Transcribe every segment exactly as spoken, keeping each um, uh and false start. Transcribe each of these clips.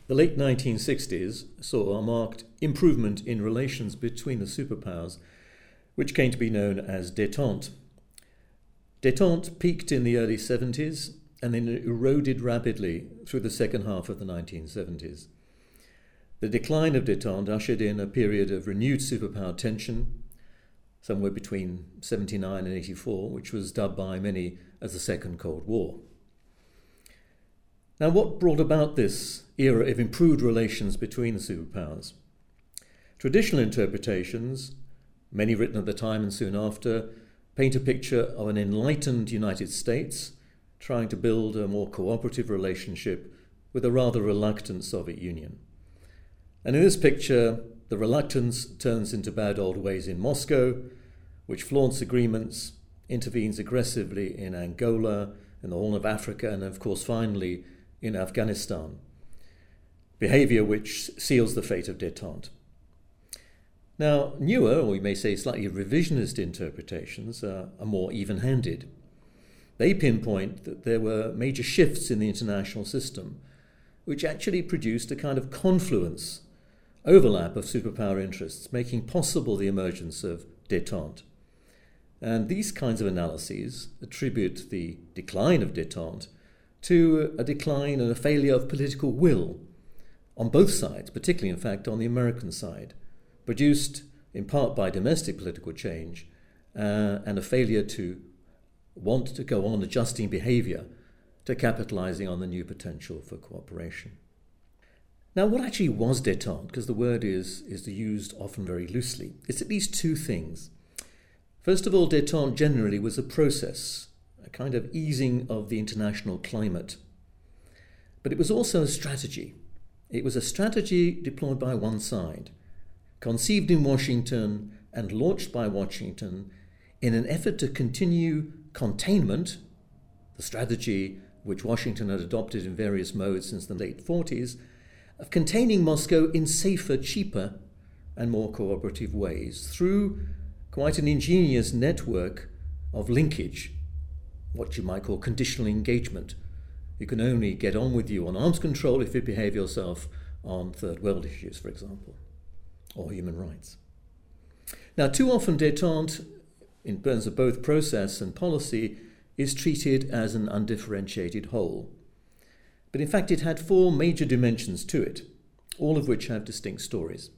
The late nineteen sixties saw a marked improvement in relations between the superpowers, which came to be known as détente. Détente peaked in the early seventies and then eroded rapidly through the second half of the nineteen seventies. The decline of détente ushered in a period of renewed superpower tension, somewhere between seventy-nine and eighty-four, which was dubbed by many as the Second Cold War. Now, what brought about this era of improved relations between the superpowers? Traditional interpretations, many written at the time and soon after, paint a picture of an enlightened United States trying to build a more cooperative relationship with a rather reluctant Soviet Union. And in this picture, the reluctance turns into bad old ways in Moscow, which flaunts agreements, intervenes aggressively in Angola, in the Horn of Africa, and of course finally in Afghanistan. Behaviour which seals the fate of détente. Now, newer, or we may say slightly revisionist interpretations are, are more even-handed. They pinpoint that there were major shifts in the international system, which actually produced a kind of confluence, overlap of superpower interests, making possible the emergence of détente. And these kinds of analyses attribute the decline of détente to a decline and a failure of political will on both sides, particularly, in fact, on the American side, produced in part by domestic political change uh, and a failure to want to go on adjusting behaviour to capitalising on the new potential for cooperation. Now, what actually was détente? Because the word is, is used often very loosely. It's at least two things. First of all, détente generally was a process, a kind of easing of the international climate. But it was also a strategy. It was a strategy deployed by one side, conceived in Washington and launched by Washington in an effort to continue containment, the strategy which Washington had adopted in various modes since the late forties, of containing Moscow in safer, cheaper, and more cooperative ways through quite an ingenious network of linkage, what you might call conditional engagement. You can only get on with you on arms control if you behave yourself on third world issues, for example, or human rights. Now, too often détente, in terms of both process and policy, is treated as an undifferentiated whole. But in fact, it had four major dimensions to it, all of which have distinct stories.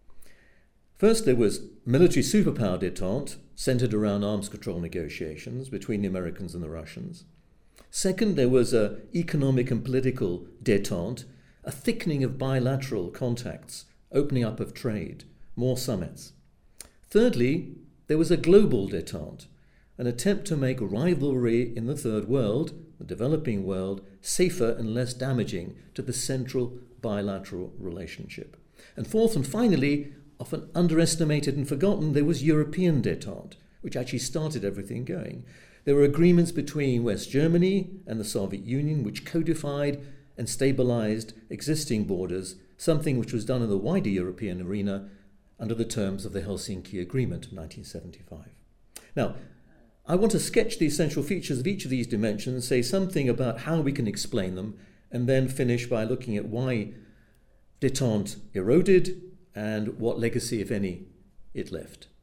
First, there was military superpower détente, centered around arms control negotiations between the Americans and the Russians. Second, there was an economic and political détente, a thickening of bilateral contacts, opening up of trade, more summits. Thirdly, there was a global détente, an attempt to make rivalry in the third world, the developing world, safer and less damaging to the central bilateral relationship. And fourth and finally, often underestimated and forgotten, there was European détente, which actually started everything going. There were agreements between West Germany and the Soviet Union which codified and stabilized existing borders, something which was done in the wider European arena under the terms of the Helsinki Agreement of nineteen seventy-five. Now, I want to sketch the essential features of each of these dimensions, say something about how we can explain them, and then finish by looking at why détente eroded and what legacy, if any, it left.